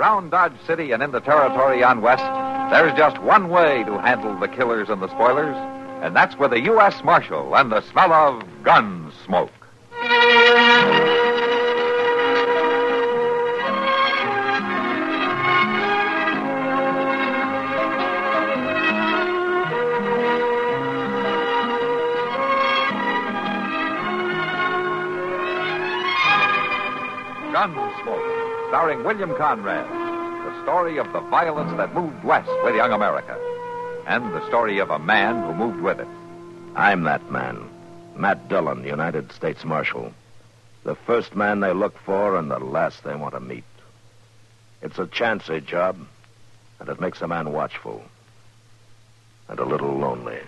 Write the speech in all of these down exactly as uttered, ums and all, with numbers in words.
around Dodge City and in the territory on West, there's just one way to handle the killers and the spoilers, and that's with a U S Marshal and the smell of gun smoke. Gunsmoke, starring William Conrad. The story of the violence that moved west with young America. And the story of a man who moved with it. I'm that man. Matt Dillon, United States Marshal. The first man they look for and the last they want to meet. It's a chancy job, and it makes a man watchful. And a little lonely.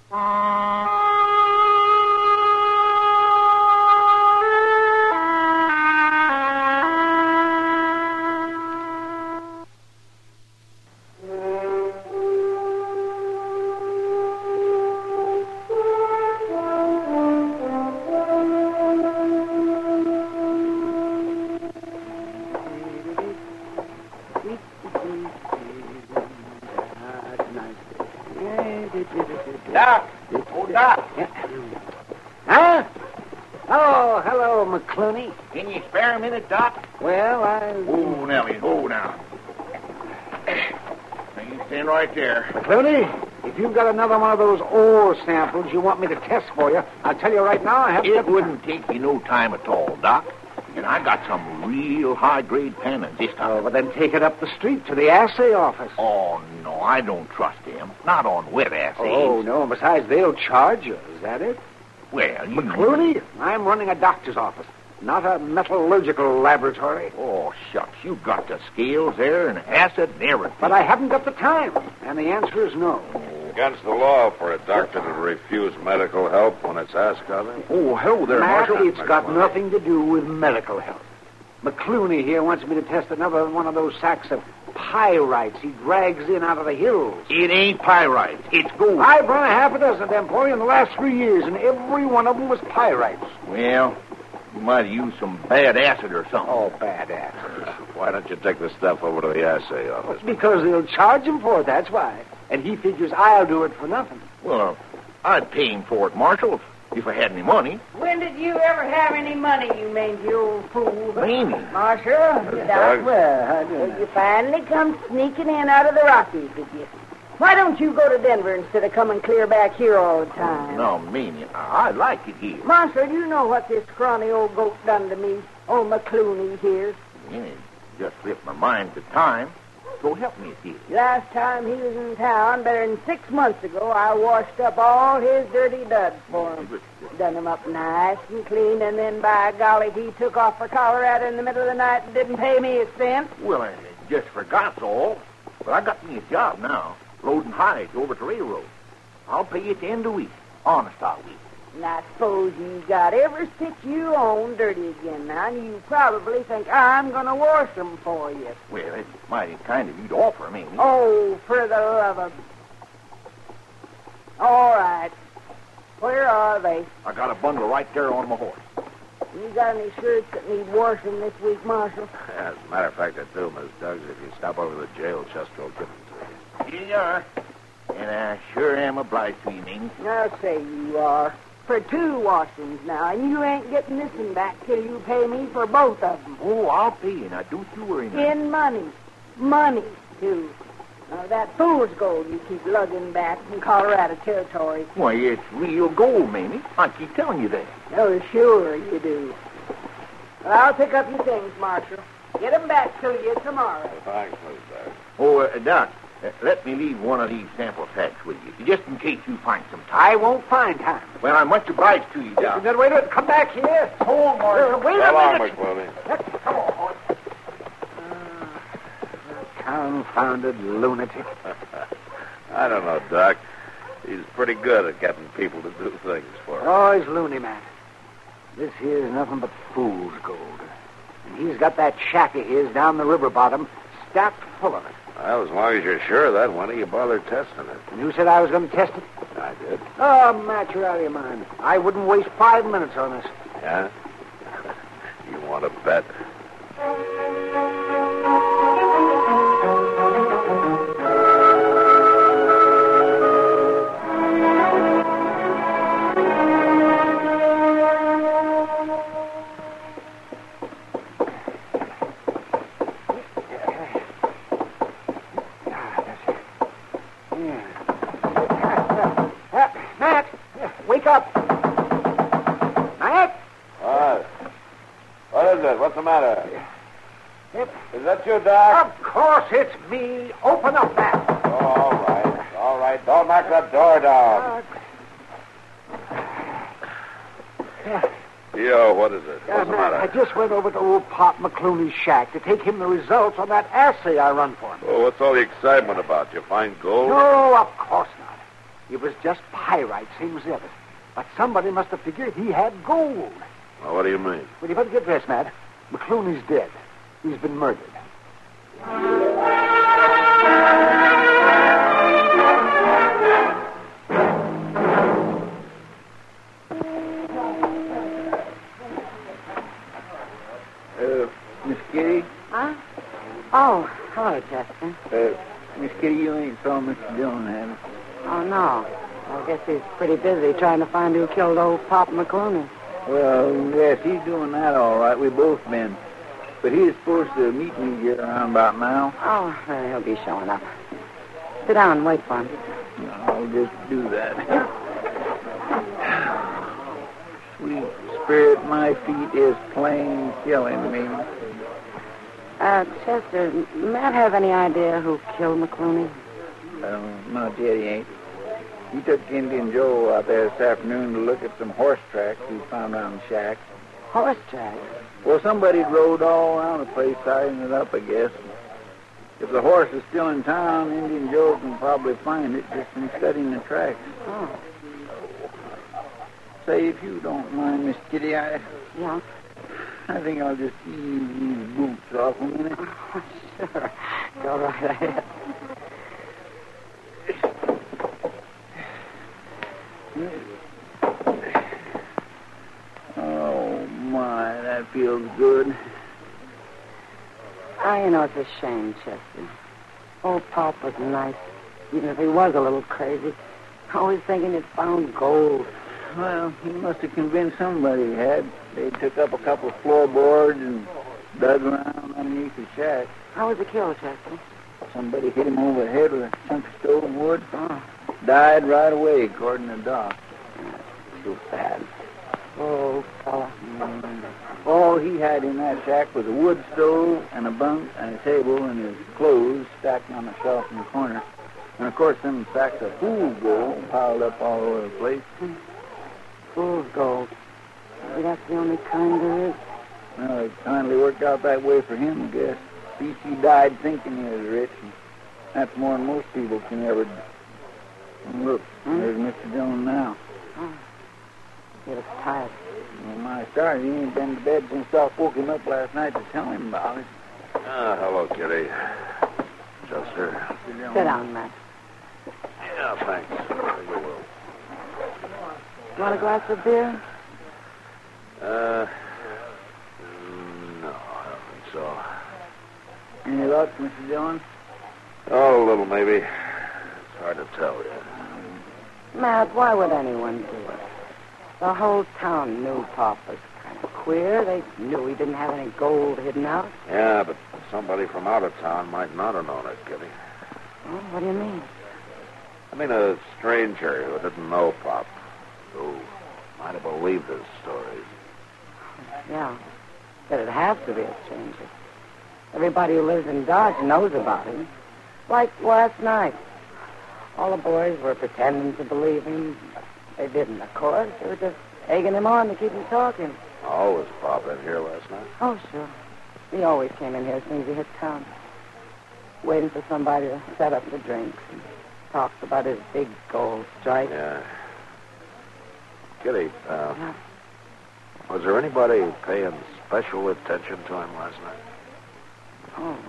Doc! Oh, Doc! Huh? Oh, hello, McClooney. Can you spare a minute, Doc? Well, I... Oh, Nellie, oh, now. Now, you stand right there. McClooney, if you've got another one of those ore samples you want me to test for you, I'll tell you right now I haven't... It wouldn't take you no time at all, Doc. And I got some real high-grade pennants this time. Oh, but then take it up the street to the assay office. Oh, no, I don't trust them. Not on wet assays. Oh, no, besides, they'll charge you. Is that it? Well, you... McClooney, I'm running a doctor's office, not a metallurgical laboratory. Oh, shucks, you got the scales there and acid and everything. But I haven't got the time, and the answer is no. Against the law for a doctor to refuse medical help when it's asked of him. Oh, hello there, Matt, Marshal. it's got nothing to do with medical help. McClooney here wants me to test another one of those sacks of pyrites he drags in out of the hills. It ain't pyrite. It's gold. I've run a half a dozen of them for you in the last three years, and every one of them was pyrites. Well, you might have used some bad acid or something. Oh, bad acid. Why don't you take the stuff over to the assay office? Because they'll charge him for it, that's why. And he figures I'll do it for nothing. Well, I'd pay him for it, Marshal, if I had any money. When did you ever have any money, you mangy old fool? Mangy? Marshal, Doug. Doc, well, how do you? You finally come sneaking in out of the Rockies, did you? Why don't you go to Denver instead of coming clear back here all the time? No, Mamie, I like it here. Marshal, do you know what this scrawny old goat done to me? Old McClooney here. Yeah, it just slipped my mind at the time. So help me, dear. Last time he was in town, better than six months ago, I washed up all his dirty duds for him. Done him up nice and clean, and then, by golly, he took off for Colorado in the middle of the night and didn't pay me a cent. Well, I just forgot all. But I got me a job now, loading hides over to railroad. I'll pay you at the end of the week. Honest, I will. And I suppose you got every stitch you own dirty again now, and you probably think I'm going to wash them for you. Well, it's mighty kind of you to offer me. Oh, for the love of... All right. Where are they? I got a bundle right there on my horse. You got any shirts that need washing this week, Marshal? As a matter of fact, I do, Miss Duggs. If you stop over to the jail, Chester will give them to you. Here you are. And I sure am obliged to you, Mamie. I'll say you are. For two washings now, and you ain't getting this one back till you pay me for both of them. Oh, I'll pay you. Now, don't you worry now. In money. Money, too. Now, that fool's gold you keep lugging back from Colorado Territory. Why, it's real gold, Mamie. I keep telling you that. Oh, sure you do. Well, I'll pick up your things, Marshal. Get them back to you tomorrow. Thanks, Miss Duggs. Oh, uh, Doc, uh, let me leave one of these sample packs with you, just in case you find some time. I won't find time. Well, I'm much obliged to you, Doc. Then wait a minute. Come back here. Hold on, Marshal. Uh, wait So a long, minute. McClooney. Come on, boy. Confounded lunatic. I don't know, Doc. He's pretty good at getting people to do things for him. Oh, he's loony, Matt. This here's nothing but fool's gold. And he's got that shack of his down the river bottom stacked full of it. Well, as long as you're sure of that, why don't you bother testing it? And you said I was going to test it? I did. Oh, Matt, you're out of your mind. I wouldn't waste five minutes on this. Yeah? You want to bet? Yeah. Uh, Matt, wake up. Matt? What? What is it? What's the matter? Yep. Is that you, Doc? Of course it's me. Open up, Matt. Oh, all right. All right. Don't knock that door down. Uh, Yo, what is it? uh, What's the Matt, matter? I just went over to old Pop McClooney's shack to take him the results on that assay I run for him. Oh, what's all the excitement about? You find gold? No, of course not. It was just pyrite, same as the others. But somebody must have figured he had gold. Well, what do you mean? Well, you better get dressed, Matt. McClooney's dead. He's been murdered. Uh, Miss Kitty? Huh? Oh, hello, Chester. Uh, Miss Kitty, you ain't saw Mister Dillon, have you? Oh, no. I guess he's pretty busy trying to find who killed old Pop McClooney. Well, yes, he's doing that all right. We both been. But he's supposed to meet me here around about now. Oh, well, he'll be showing up. Sit down and wait for him. I'll just do that. Sweet spirit, my feet is plain killing me. Uh, Chester, Matt have any idea who killed McClooney? Um, not yet, he ain't. He took Indian Joe out there this afternoon to look at some horse tracks he found around the shack. Horse tracks? Well, somebody rode all around the place, tying it up, I guess. If the horse is still in town, Indian Joe can probably find it just from studying the tracks. Oh. Say, if you don't mind, Miss Kitty, I, Yeah? I think I'll just ease these boots off a minute. Oh, sure. Go right ahead. Oh, my, that feels good. Oh, you know, it's a shame, Chester. Old Pop was nice, even if he was a little crazy. Always thinking he'd found gold. Well, he must have convinced somebody he had. They took up a couple of floorboards and dug around underneath the shack. How was he killed, Chester? Somebody hit him over the head with a chunk of stove wood. Oh, Died right away, according to Doc. too bad. Oh, fella. Mm. All he had in that shack was a wood stove and a bunk and a table and his clothes stacked on a shelf in the corner. And, of course, them sacks of fool gold piled up all over the place. Fool's gold. Maybe that's the only kind there is. Well, it kindly worked out that way for him, I guess. At least he died thinking he was rich. And that's more than most people can ever do. And look, Hmm? there's Mister Jones now. Oh, he looks tired. Well, my stars, he ain't been to bed since Doc woke him up last night to tell him about it. Ah, hello, Kitty. Chester. Sit down, Matt. Yeah, thanks. I think I will. Want a glass of beer? Uh, mm, no, I don't think so. Any luck, Mister Jones? Oh, a little, maybe. It's hard to tell yet. Matt, why would anyone do it? The whole town knew Pop was kind of queer. They knew he didn't have any gold hidden out. Yeah, but somebody from out of town might not have known it, Kitty. Well, what do you mean? I mean, a stranger who didn't know Pop, who might have believed his stories. Yeah, but it has to be a stranger. Everybody who lives in Dodge knows about him. Like last night. All the boys were pretending to believe him, but they didn't, of course. They were just egging him on to keep him talking. Oh, was Pop in here last night? Oh, sure. He always came in here as soon as he hit town. Waiting for somebody to set up the drinks. And talked about his big gold strike. Yeah. Kitty, uh, Yeah. was there anybody paying special attention to him last night? Oh, well,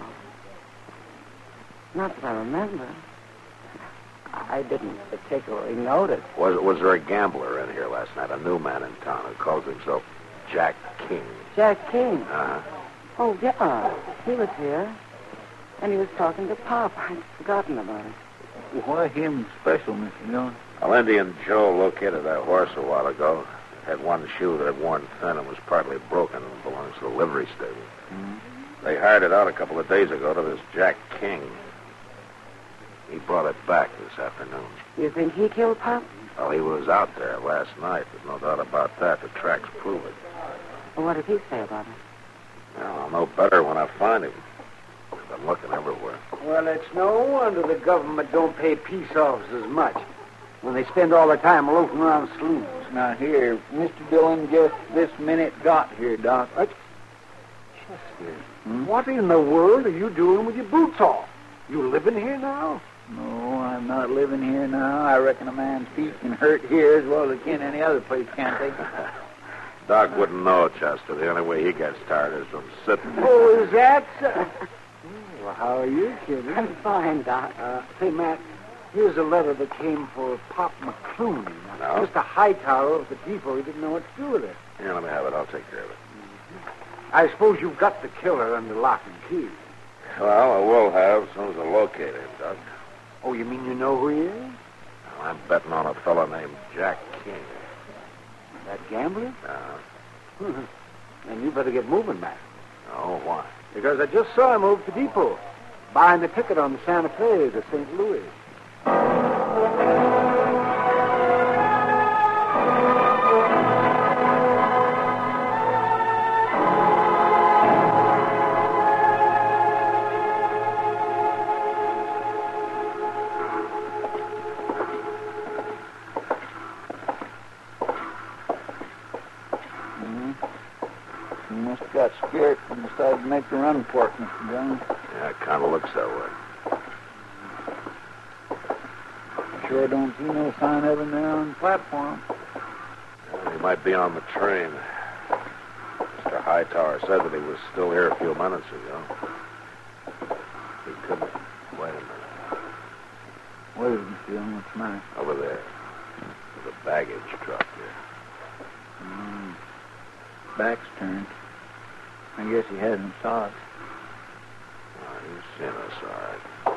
not that I remember. I didn't particularly notice. Was was there a gambler in here last night, a new man in town who calls himself Jack King? Jack King. Uh-huh. Oh, yeah. He was here. And he was talking to Pop. I'd forgotten about it. Why him special, Mister Jones? Well, Indian Joe located that horse a while ago. It had one shoe that had worn thin and was partly broken and belongs to the livery stable. Mm-hmm. They hired it out a couple of days ago to this Jack King. He brought it back this afternoon. You think he killed Pop? Well, he was out there last night. There's no doubt about that. The tracks prove it. Well, what did he say about it? Well, I'll know better when I find him. I've been looking everywhere. Well, it's no wonder the government don't pay peace officers much when they spend all their time loafing around saloons. Now, here, Mister Dillon just this minute got here, Doc. What? Chester, hmm? What in the world are you doing with your boots off? You living here now? No, I'm not living here now. I reckon a man's feet can hurt here as well as it can any other place, can't they? Doc wouldn't know, Chester. The only way he gets tired is from sitting. Oh, is that so? Well, how are you, kid? I'm fine, Doc. Uh, say, Matt, here's a letter that came for Pop McClooney. Now, No? Mister Hightower of the depot, he didn't know what to do with it. Here, let me have it. I'll take care of it. I suppose you've got the killer under lock and key. Well, I will have as soon as I locate him, Doc. Oh, you mean you know who he is? I'm betting on a fellow named Jack King. That gambler? Uh, Then you better get moving, Matt. oh, why? Because I just saw him over to the depot, buying the ticket on the Santa Fe to Saint Louis. You must have got scared and decided to make a run for it, Mister Dillon. Yeah, it kind of looks that way. Sure don't see no sign of him there on the platform. Well, he might be on the train. Mister Hightower said that he was still here a few minutes ago. He couldn't. Wait a minute. What is it, Mister Dillon? What's the matter? Over there. There's a baggage truck here. Mm. Back's turned. I guess he hasn't saw us. Oh, he's seen us, all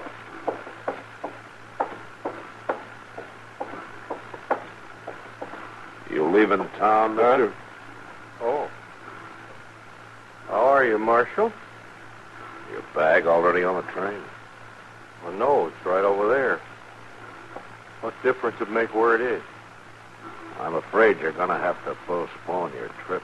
right. You leaving town, mister? Oh. How are you, Marshal? Your bag already on the train? Well, no, it's right over there. What difference it make where it is? I'm afraid you're going to have to postpone your trip.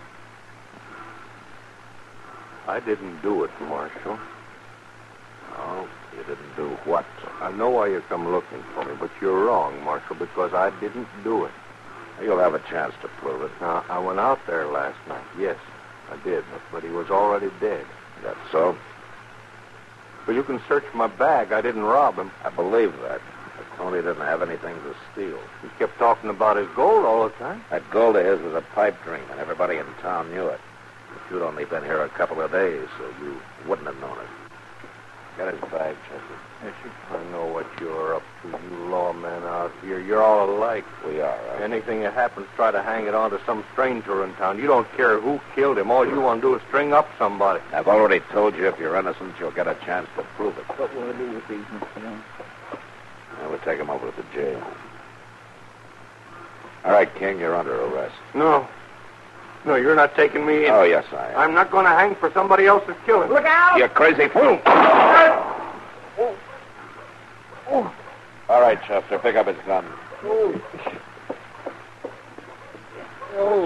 I didn't do it, Marshal. Oh, you didn't do what? I know why you come looking for me, but you're wrong, Marshal, because I didn't do it. You'll have a chance to prove it. Now, I went out there last night. Yes, I did, but, but he was already dead. That's so? But you can search my bag. I didn't rob him. I believe that. But Tony didn't have anything to steal. He kept talking about his gold all the time. That gold of his was a pipe dream, and everybody in town knew it. But you'd only been here a couple of days, so you wouldn't have known it. Get his bag, Chester. Yes, sir. I know what you're up to, you lawmen out here. You're all alike. We are, right? Anything that happens, try to hang it on to some stranger in town. You don't care who killed him. All you want to do is string up somebody. I've already told you if you're innocent, you'll get a chance to prove it. What will I do with these, Mister Dillon? Now we'll take him over to the jail. All right, King, you're under arrest. No. No, you're not taking me in. Oh, yes, I am. I'm not going to hang for somebody else's killing. Look out! You crazy fool! Oh. Oh. All right, Chester, pick up his gun. Oh. Oh.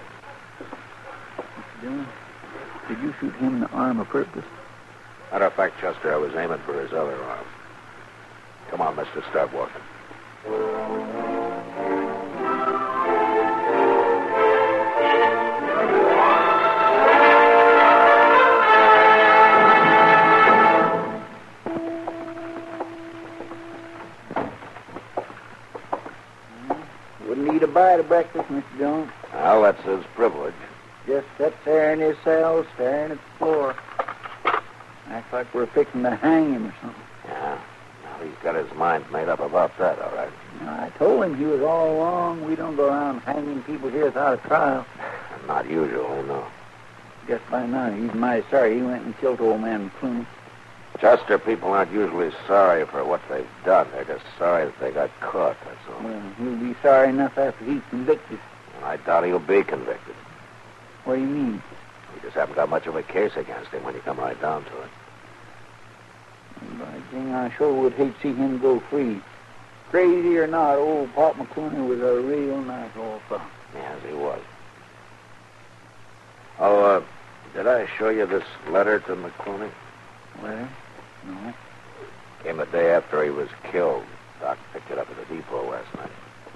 Mister Dillon, did you shoot him in the arm of purpose? Matter of fact, Chester, I was aiming for his other arm. Come on, mister, start walking. Wouldn't eat a bite of breakfast, Mister Dillon. Well, that's his privilege. Just sits there in his cell, staring at the floor. Acts like we're fixing to hang him or something. Yeah. Well, he's got his mind made up about that, all right. Now, I told him he was all wrong. We don't go around hanging people here without a trial. Not usually, no. Guess by now he's mighty sorry he went and killed old man McClooney. Chester, people aren't usually sorry for what they've done. They're just sorry that they got caught, that's all. Well, he'll be sorry enough after he's convicted. I doubt he'll be convicted. What do you mean? We just haven't got much of a case against him when you come right down to it. By jing, I sure would hate to see him go free. Crazy or not, old Pop McClooney was a real nice old fellow. Yes, he was. Oh, uh, did I show you this letter to McClooney? Well, no. Came the day after he was killed. Doc picked it up at the depot last night.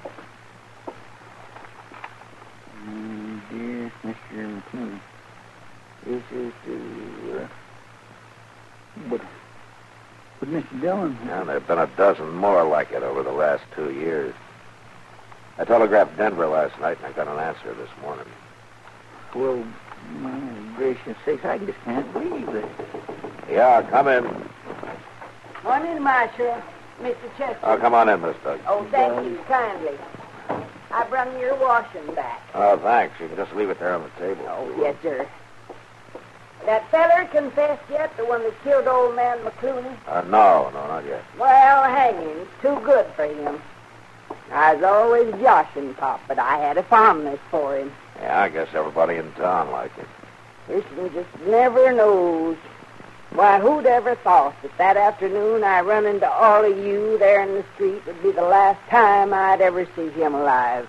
Mm, dear Mister McClooney, this is to... Uh, but, but Mister Dillon... Yeah, there have been a dozen more like it over the last two years. I telegraphed Denver last night, and I got an answer this morning. Well, my gracious sakes, I just can't believe it. Yeah, come in. Morning, Marshal. Mister Chester. Oh, come on in, Miss Doug. Oh, thank you kindly. I brung your washing back. Oh, thanks. You can just leave it there on the table. Oh, yes, sir. That feller confessed yet, the one that killed old man McClooney? Uh, no, no, not yet. Well, hanging's too good for him. I was always joshing Pop, but I had a fondness for him. Yeah, I guess everybody in town liked it. Person just never knows. Why, who'd ever thought that that afternoon I run into all of you there in the street would be the last time I'd ever see him alive?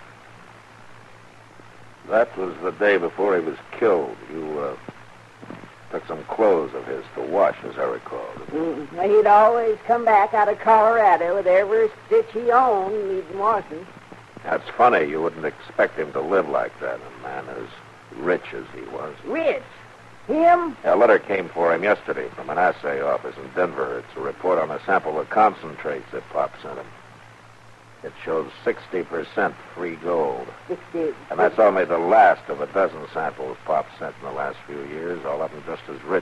That was the day before he was killed. You, uh, took some clothes of his to wash, as I recall. Mm-hmm. He'd always come back out of Colorado with every stitch he owned needing washing. That's funny. You wouldn't expect him to live like that, a man as rich as he was. Rich? Him? A letter came for him yesterday from an assay office in Denver. It's a report on a sample of concentrates that Pop sent him. It shows sixty percent free gold. sixty. And that's only the last of a dozen samples Pop sent in the last few years, all of them just as rich.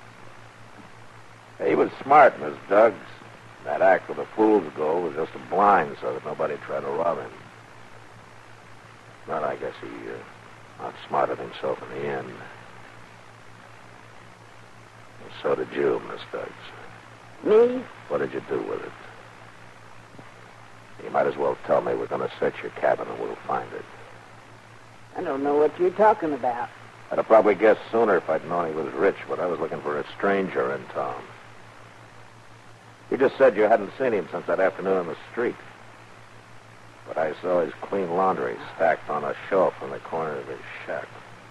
He was smart, Miss Duggs. That act with the fool's gold was just a blind so that nobody tried to rob him. But I guess he uh, outsmarted himself in the end. And so did you, Miss Duggs. Me? What did you do with it? You might as well tell me. We're going to search your cabin and we'll find it. I don't know what you're talking about. I'd have probably guessed sooner if I'd known he was rich, but I was looking for a stranger in town. You just said you hadn't seen him since that afternoon on the street. But I saw his clean laundry stacked on a shelf in the corner of his shack.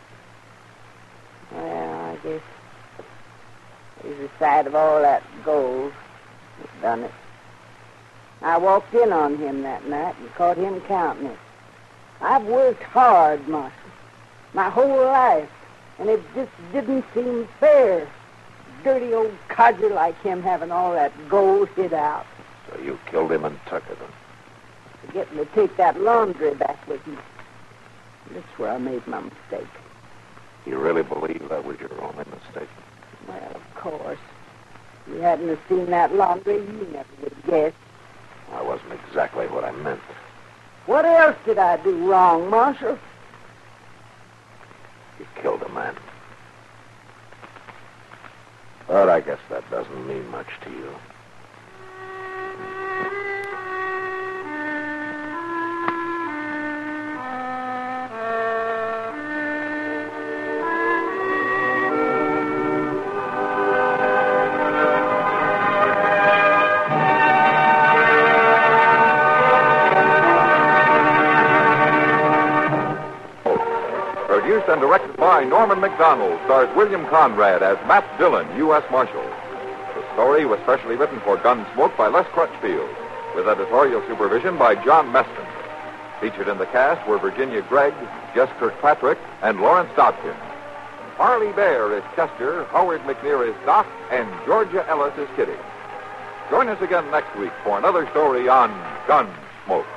Well, I guess there's the sight of all that gold that's done it. I walked in on him that night and caught him counting it. I've worked hard, Marshal, my whole life, and it just didn't seem fair. Dirty old codger like him having all that gold hid out. So you killed him and took it, huh? Forgetting to take that laundry back with me. That's where I made my mistake. You really believe that was your only mistake? Well, of course. If you hadn't have seen that laundry, you never would have guessed. That wasn't exactly what I meant. What else did I do wrong, Marshal? You killed a man. But I guess that doesn't mean much to you. Produced and directed by Norman McDonald, stars William Conrad as Matt Dillon, U S Marshal. The story was specially written for Gunsmoke by Les Crutchfield, with editorial supervision by John Meston. Featured in the cast were Virginia Gregg, Jess Kirkpatrick, and Lawrence Dobkin. Harley Bear is Chester, Howard McNear is Doc, and Georgia Ellis is Kitty. Join us again next week for another story on Gunsmoke.